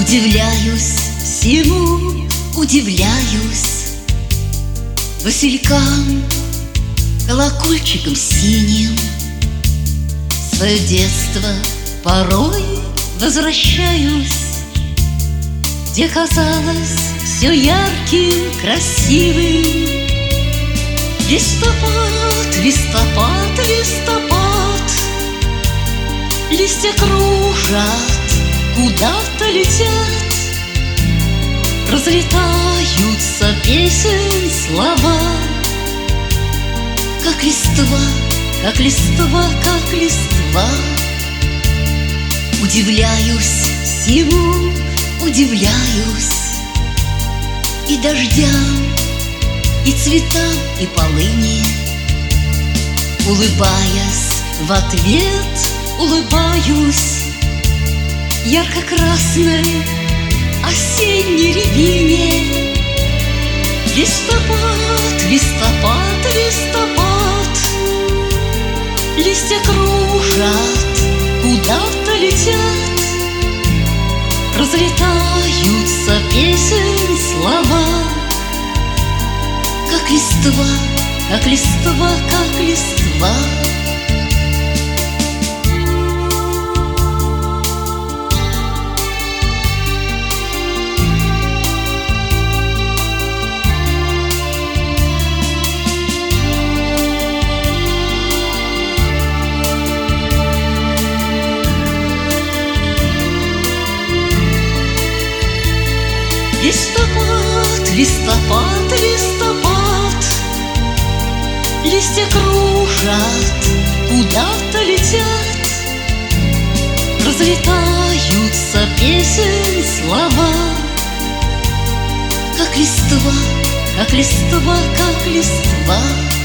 Удивляюсь всему, удивляюсь василькам, колокольчиком синим. В свое детство порой возвращаюсь, где казалось все ярким, красивым. Листопад, листопад, листопад, листья кружат, куда-то летят, разлетаются песен слова. Как листва, как листва, как листва. Удивляюсь всему, удивляюсь и дождям, и цветам, и полыни. Улыбаясь в ответ, улыбаюсь ярко-красной осенней рябине. Листопад, листопад, листопад, листья кружат, куда-то летят, разлетаются песен слова. Как листва, как листва, как листва. Листопад, листопад, листопад, листья кружат, куда-то летят, разлетаются песен слова. Как листва, как листва, как листва.